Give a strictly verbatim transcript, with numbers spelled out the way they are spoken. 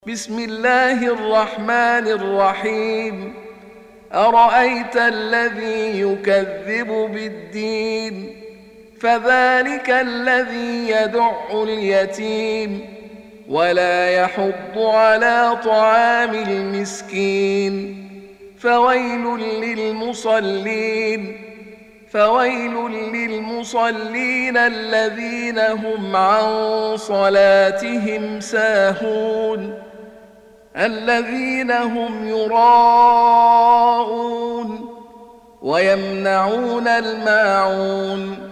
بسم الله الرحمن الرحيم. أرأيت الذي يكذب بالدين فذلك الذي يدع اليتيم ولا يحض على طعام المسكين فويل للمصلين فويل للمصلين الذين هم عن صلاتهم ساهون الذين هم يراءون ويمنعون الماعون